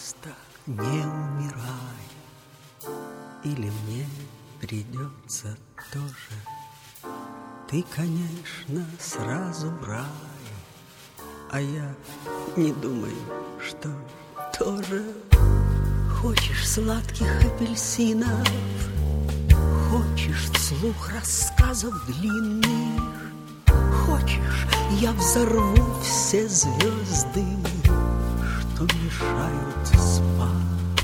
пожалуйста, не умирай, или мне придется тоже. Ты, конечно, сразу в рай, а я не думаю, что тоже. Хочешь сладких апельсинов, хочешь вслух рассказов длинных, хочешь, я взорву все звезды, что мешают спать.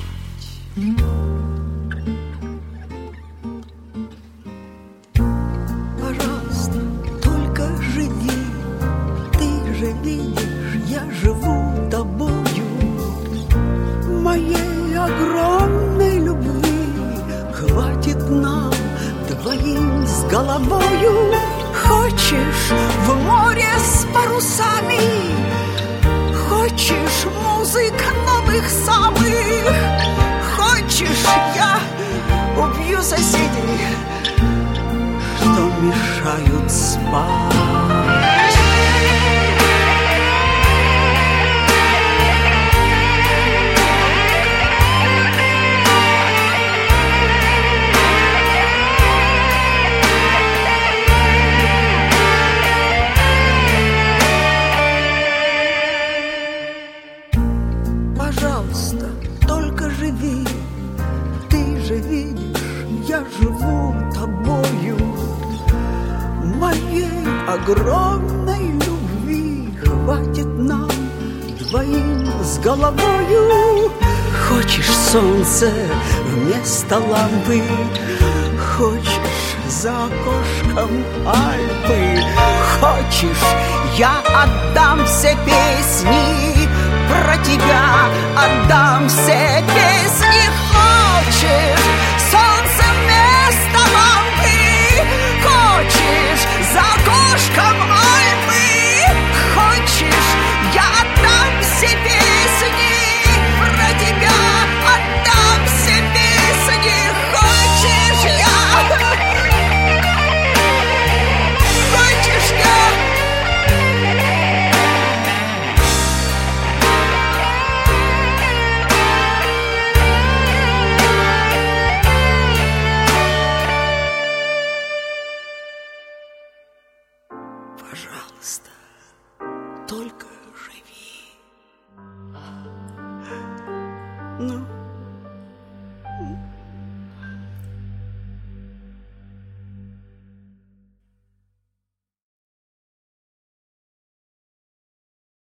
Пожалуйста, только живи, ты же видишь, я живу тобою, моей огромной любви хватит нам двоим с головою. Хочешь в море с парусами, хочешь музык новых самых, хочешь я убью соседей, что мешают спать. Пожалуйста, только живи, ты же видишь, я живу тобою, моей огромной любви хватит нам двоим с головою. Хочешь солнце вместо лампы, хочешь за окошком Альпы, хочешь, я отдам все песни, про тебя отдам все песни. Хочешь солнце вместо лампы, хочешь за окошком Альпы, хочешь, я отдам все песни, про тебя отдам все песни. Хочешь я, хочешь я. Пожалуйста, только